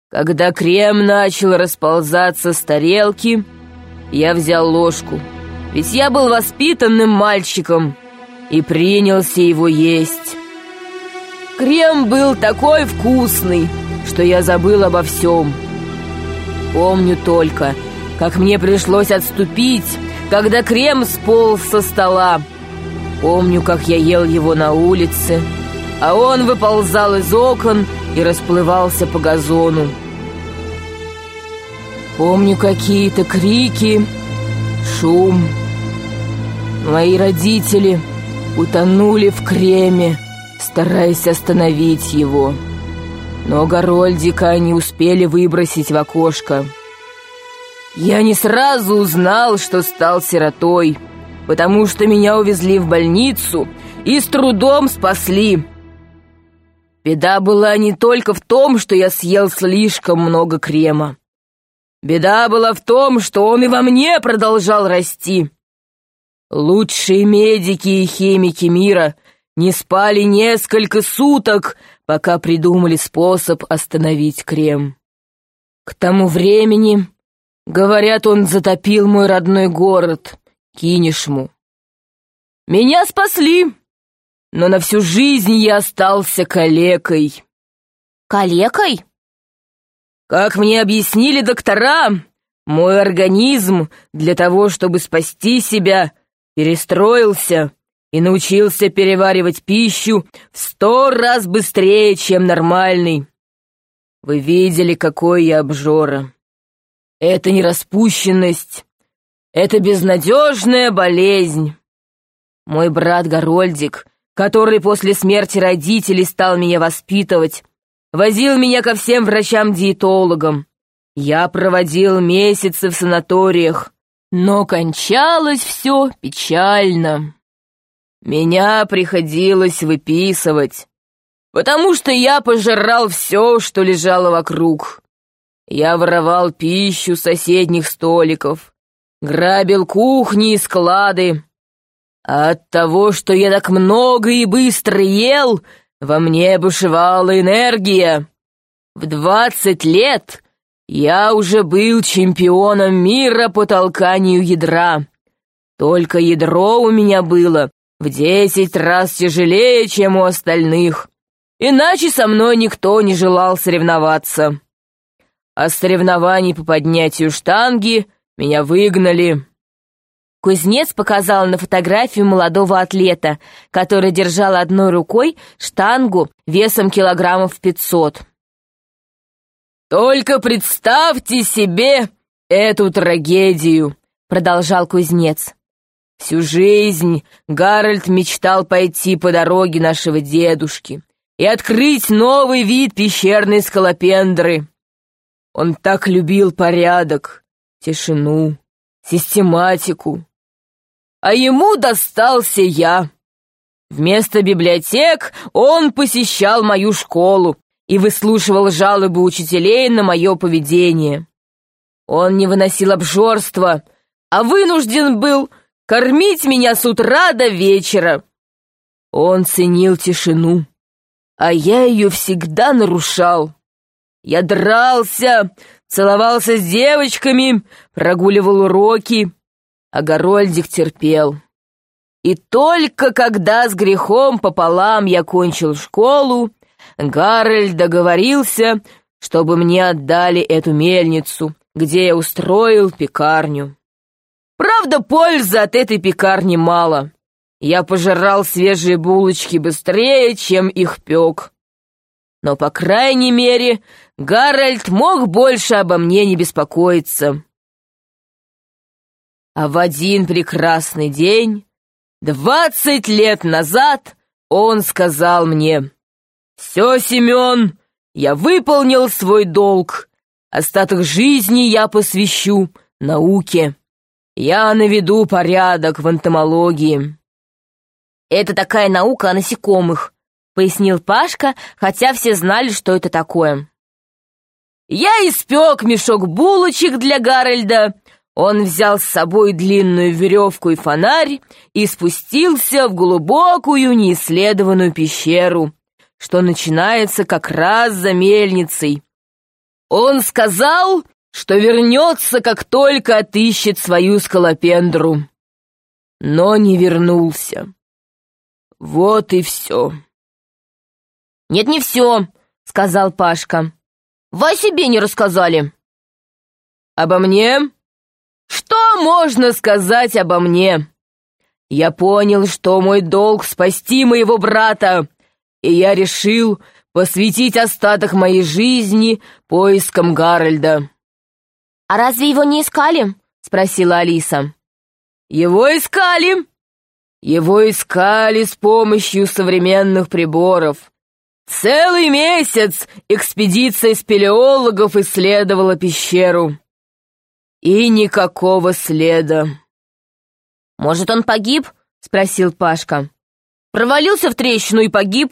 Когда крем начал расползаться с тарелки, я взял ложку, ведь я был воспитанным мальчиком, и принялся его есть. Крем был такой вкусный, что я забыл обо всем. Помню только, как мне пришлось отступить, когда крем сполз со стола. Помню, как я ел его на улице, а он выползал из окон и расплывался по газону. Помню какие-то крики, шум. Мои родители утонули в креме, стараясь остановить его. Но Гарольдика они успели выбросить в окошко. Я не сразу узнал, что стал сиротой, потому что меня увезли в больницу и с трудом спасли. Беда была не только в том, что я съел слишком много крема. Беда была в том, что он и во мне продолжал расти. Лучшие медики и химики мира не спали несколько суток, пока придумали способ остановить крем. К тому времени, говорят, он затопил мой родной город, Кинешму. Меня спасли, но на всю жизнь я остался калекой. Калекой? Как мне объяснили доктора, мой организм для того, чтобы спасти себя, перестроился и научился переваривать пищу в 100 раз быстрее, чем нормальный. Вы видели, какой я обжора. Это не распущенность, это безнадежная болезнь. Мой брат Гарольдик, который после смерти родителей стал меня воспитывать, возил меня ко всем врачам-диетологам. Я проводил месяцы в санаториях, но кончалось все печально. Меня приходилось выписывать, потому что я пожирал все, что лежало вокруг. Я воровал пищу с соседних столиков, грабил кухни и склады. А от того, что я так много и быстро ел, во мне бушевала энергия. В 20 лет я уже был чемпионом мира по толканию ядра. Только ядро у меня было в 10 раз тяжелее, чем у остальных. Иначе со мной никто не желал соревноваться. А с соревнований по поднятию штанги меня выгнали. Кузнец показал на фотографию молодого атлета, который держал одной рукой штангу весом килограммов 500. «Только представьте себе эту трагедию», — продолжал кузнец. «Всю жизнь Гарольд мечтал пойти по дороге нашего дедушки и открыть новый вид пещерной скалопендры. Он так любил порядок, тишину, систематику. А ему достался я. Вместо библиотек он посещал мою школу и выслушивал жалобы учителей на мое поведение. Он не выносил обжорства, а вынужден был кормить меня с утра до вечера. Он ценил тишину, а я ее всегда нарушал. Я дрался, целовался с девочками, прогуливал уроки, а Гарольдик терпел. И только когда с грехом пополам я кончил школу, Гарольд договорился, чтобы мне отдали эту мельницу, где я устроил пекарню. Правда, пользы от этой пекарни мало. Я пожирал свежие булочки быстрее, чем их пек. Но, по крайней мере, Гарольд мог больше обо мне не беспокоиться. А в один прекрасный день, 20 лет назад, он сказал мне: «Все, Семен, я выполнил свой долг. Остаток жизни я посвящу науке. Я наведу порядок в энтомологии». «Это такая наука о насекомых», — пояснил Пашка, хотя все знали, что это такое. Я испек мешок булочек для Гарольда. Он взял с собой длинную веревку и фонарь и спустился в глубокую неисследованную пещеру, что начинается как раз за мельницей. Он сказал, что вернется, как только отыщет свою скалопендру. Но не вернулся. Вот и все. «Нет, не все», — сказал Пашка. «Вы о себе не рассказали». «Обо мне? Что можно сказать обо мне? Я понял, что мой долг спасти моего брата, и я решил посвятить остаток моей жизни поискам Гарольда». «А разве его не искали?» — спросила Алиса. Его искали. Его искали с помощью современных приборов. Целый месяц экспедиция спелеологов исследовала пещеру. И никакого следа. «Может, он погиб?» — спросил Пашка. «Провалился в трещину и погиб?»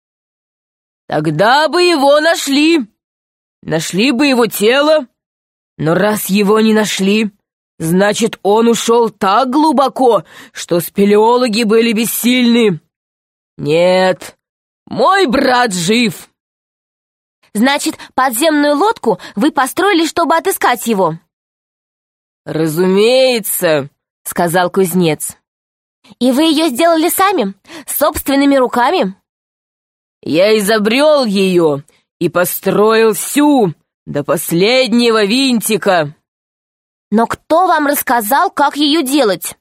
«Тогда бы его нашли. Нашли бы его тело. Но раз его не нашли, значит, он ушел так глубоко, что спелеологи были бессильны. Нет, мой брат жив». «Значит, подземную лодку вы построили, чтобы отыскать его?» «Разумеется», — сказал кузнец. «И вы ее сделали сами, собственными руками?» «Я изобрел ее и построил всю, до последнего винтика». «Но кто вам рассказал, как ее делать?»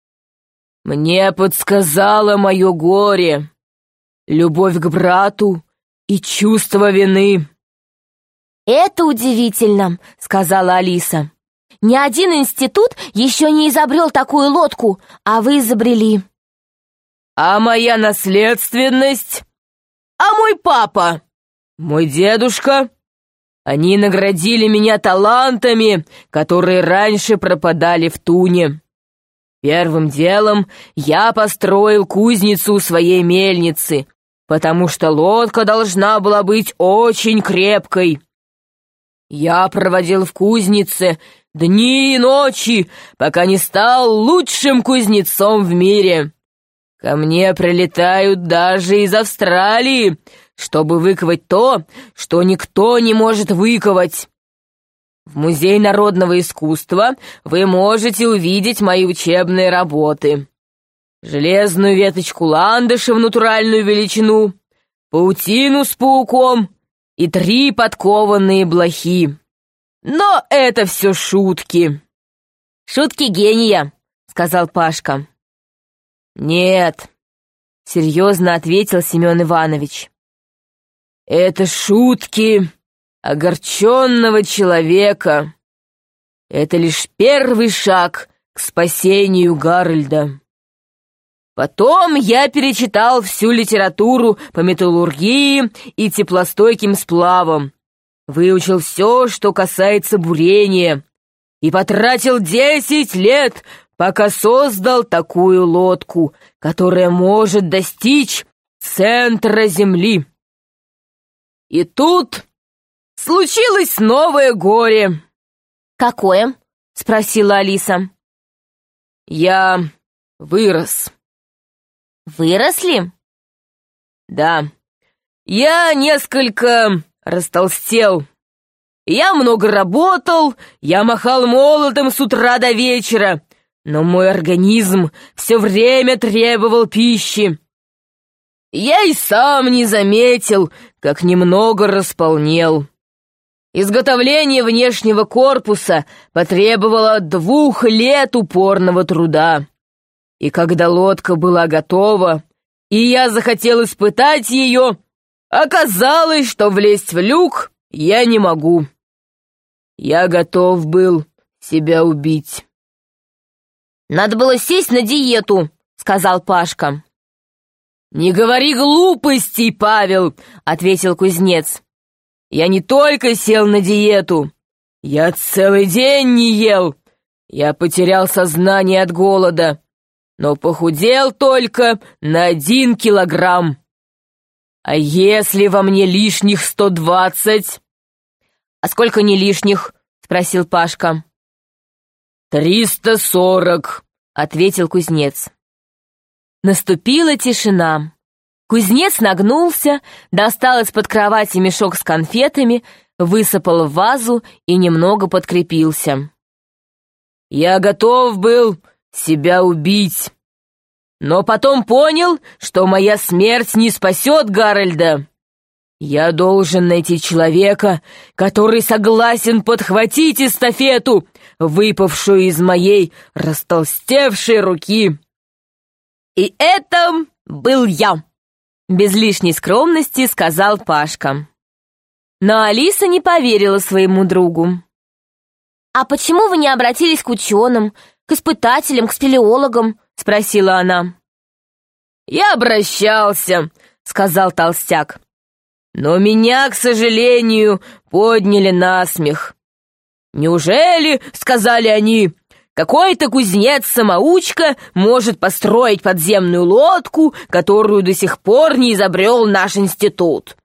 «Мне подсказало мое горе, любовь к брату и чувство вины». «Это удивительно», — сказала Алиса. «Ни один институт еще не изобрел такую лодку, а вы изобрели». «А моя наследственность? А мой папа? Мой дедушка? Они наградили меня талантами, которые раньше пропадали в туне. Первым делом я построил кузницу у своей мельницы, потому что лодка должна была быть очень крепкой. Я проводил в кузнице дни и ночи, пока не стал лучшим кузнецом в мире. Ко мне прилетают даже из Австралии, чтобы выковать то, что никто не может выковать. В Музее народного искусства вы можете увидеть мои учебные работы. Железную веточку ландыша в натуральную величину, паутину с пауком и 3 подкованные блохи. Но это все шутки». «Шутки гения», — сказал Пашка. «Нет», — серьезно ответил Семен Иванович. «Это шутки огорченного человека. Это лишь первый шаг к спасению Гарольда. Потом я перечитал всю литературу по металлургии и теплостойким сплавам, выучил все, что касается бурения, и потратил 10 лет, пока создал такую лодку, которая может достичь центра Земли. И тут случилось новое горе». «Какое?» — спросила Алиса. «Я вырос». «Выросли?» «Да, я несколько растолстел. Я много работал, я махал молотом с утра до вечера, но мой организм все время требовал пищи. Я и сам не заметил, как немного располнел. Изготовление внешнего корпуса потребовало 2 лет упорного труда. И когда лодка была готова, и я захотел испытать ее, оказалось, что влезть в люк я не могу. Я готов был себя убить». «Надо было сесть на диету», — сказал Пашка. «Не говори глупостей, Павел», — ответил кузнец. «Я не только сел на диету, я целый день не ел. Я потерял сознание от голода, но похудел только на 1 килограмм. А если во мне лишних 120? «А сколько не лишних?» — спросил Пашка. 340, ответил кузнец. Наступила тишина. Кузнец нагнулся, достал из-под кровати мешок с конфетами, высыпал в вазу и немного подкрепился. «Я готов был себя убить, но потом понял, что моя смерть не спасет Гарольда. Я должен найти человека, который согласен подхватить эстафету, выпавшую из моей растолстевшей руки. И это был я», — без лишней скромности сказал Пашка. Но Алиса не поверила своему другу. «А почему вы не обратились к ученым, к испытателям, к спелеологам?» — спросила она. «Я обращался», — сказал толстяк. «Но меня, к сожалению, подняли на смех. Неужели, — сказали они, — какой-то кузнец-самоучка может построить подземную лодку, которую до сих пор не изобрел наш институт?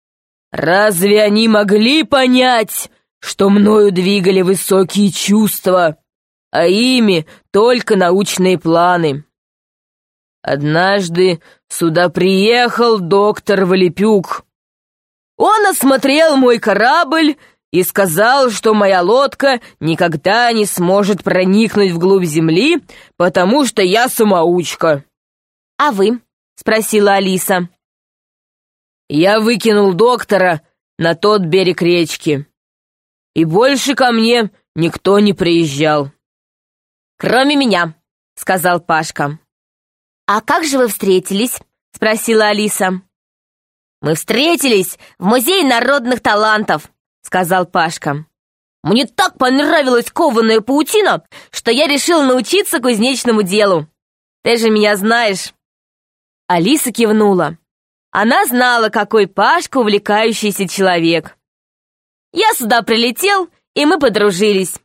Разве они могли понять, что мною двигали высокие чувства, а ими только научные планы? Однажды сюда приехал доктор Валепюк. Он осмотрел мой корабль и сказал, что моя лодка никогда не сможет проникнуть вглубь земли, потому что я самоучка». «А вы?» — спросила Алиса. «Я выкинул доктора на тот берег речки, и больше ко мне никто не приезжал». «Кроме меня», — сказал Пашка. «А как же вы встретились?» — спросила Алиса. «Мы встретились в Музее народных талантов», — сказал Пашка. «Мне так понравилась кованая паутина, что я решил научиться кузнечному делу. Ты же меня знаешь». Алиса кивнула. Она знала, какой Пашка увлекающийся человек. «Я сюда прилетел, и мы подружились».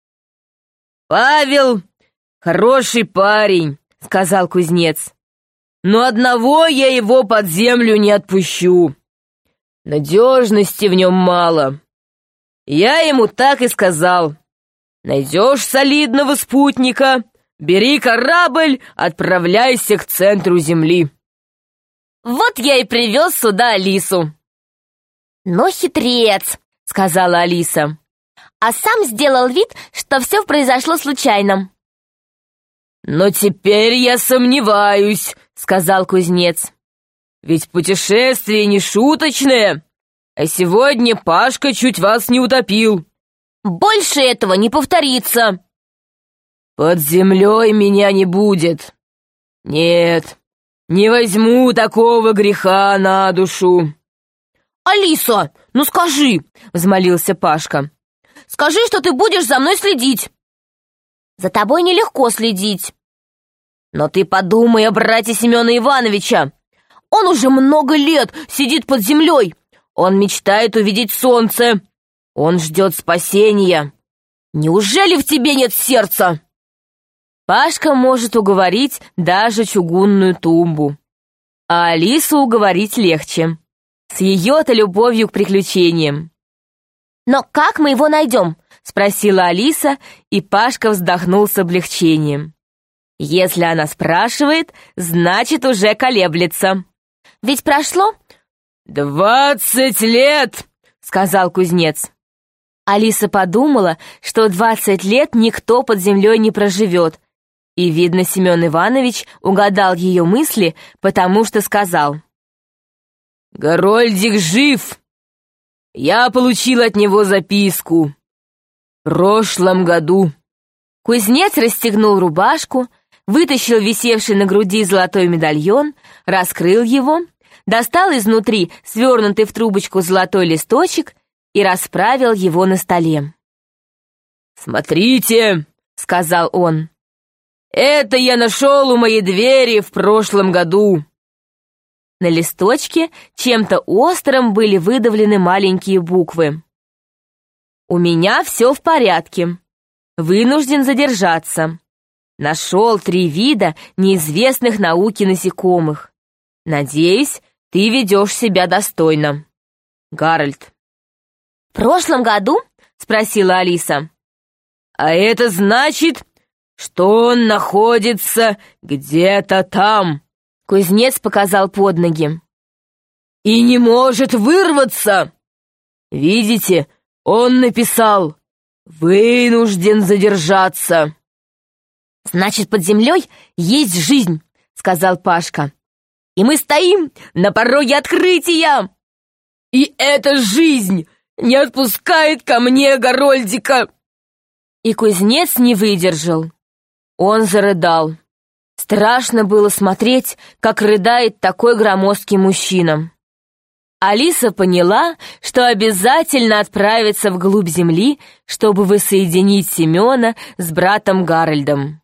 «Павел хороший парень», — сказал кузнец. «Но одного я его под землю не отпущу. Надежности в нем мало. Я ему так и сказал: найдешь солидного спутника, бери корабль, отправляйся к центру Земли». Вот я и привез сюда Алису. «Ну, хитрец», — сказала Алиса, а сам сделал вид, что все произошло случайно. «Но теперь я сомневаюсь», — сказал кузнец. «Ведь путешествие не шуточное, а сегодня Пашка чуть вас не утопил». «Больше этого не повторится». «Под землей меня не будет. Нет, не возьму такого греха на душу». «Алиса, ну скажи», — взмолился Пашка. «Скажи, что ты будешь за мной следить». «За тобой нелегко следить». «Но ты подумай о брате Семена Ивановича. Он уже много лет сидит под землей. Он мечтает увидеть солнце. Он ждет спасения. Неужели в тебе нет сердца?» Пашка может уговорить даже чугунную тумбу. А Алису уговорить легче. С ее-то любовью к приключениям. «Но как мы его найдем?» — спросила Алиса, и Пашка вздохнул с облегчением. Если она спрашивает, значит, уже колеблется. «Ведь прошло 20 лет!» — сказал кузнец. Алиса подумала, что 20 лет никто под землей не проживет, и, видно, Семен Иванович угадал ее мысли, потому что сказал: «Горольдик жив! Я получил от него записку. В прошлом году». Кузнец расстегнул рубашку, вытащил висевший на груди золотой медальон, раскрыл его, достал изнутри свернутый в трубочку золотой листочек и расправил его на столе. «Смотрите», — сказал он, — «это я нашел у моей двери в прошлом году». На листочке чем-то острым были выдавлены маленькие буквы. «У меня все в порядке. Вынужден задержаться. Нашел 3 вида неизвестных науке насекомых. Надеюсь, ты ведешь себя достойно. Гарольд». «В прошлом году?» — спросила Алиса. «А это значит, что он находится где-то там», — кузнец показал под ноги. «и не может вырваться». Видите, он написал: «Вынужден задержаться». «Значит, под землей есть жизнь», — сказал Пашка. «И мы стоим на пороге открытия!» «И эта жизнь не отпускает ко мне Горольдика!» И кузнец не выдержал. Он зарыдал. Страшно было смотреть, как рыдает такой громоздкий мужчина. Алиса поняла, что обязательно отправится вглубь земли, чтобы воссоединить Семена с братом Гарольдом.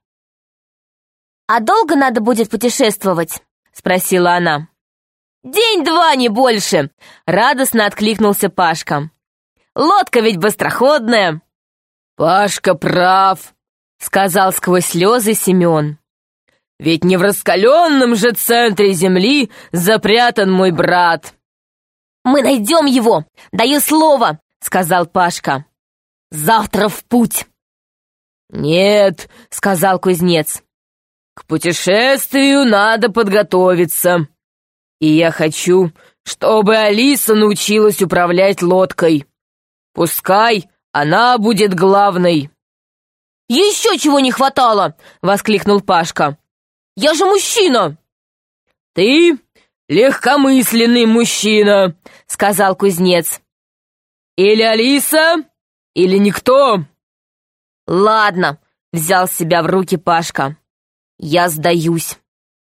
«А долго надо будет путешествовать?» — спросила она. «День-два, не больше!» — радостно откликнулся Пашка. «Лодка ведь быстроходная!» «Пашка прав», — сказал сквозь слезы Семен. «Ведь не в раскаленном же центре земли запрятан мой брат». «Мы найдем его, даю слово», — сказал Пашка. «Завтра в путь». «Нет», — сказал кузнец, — «к путешествию надо подготовиться. И я хочу, чтобы Алиса научилась управлять лодкой. Пускай она будет главной». «Еще чего не хватало!» — воскликнул Пашка. «Я же мужчина!» «Ты легкомысленный мужчина», — сказал кузнец. «Или Алиса, или никто». «Ладно», — взял себя в руки Пашка. «Я сдаюсь».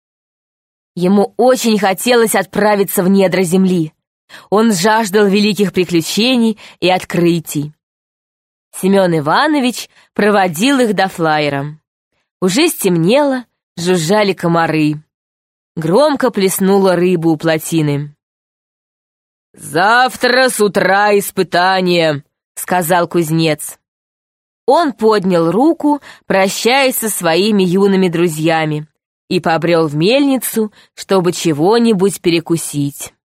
Ему очень хотелось отправиться в недра земли. Он жаждал великих приключений и открытий. Семен Иванович проводил их до флайера. Уже стемнело, жужжали комары. Громко плеснула рыба у плотины. «Завтра с утра испытание», — сказал кузнец. Он поднял руку, прощаясь со своими юными друзьями, и побрел в мельницу, чтобы чего-нибудь перекусить.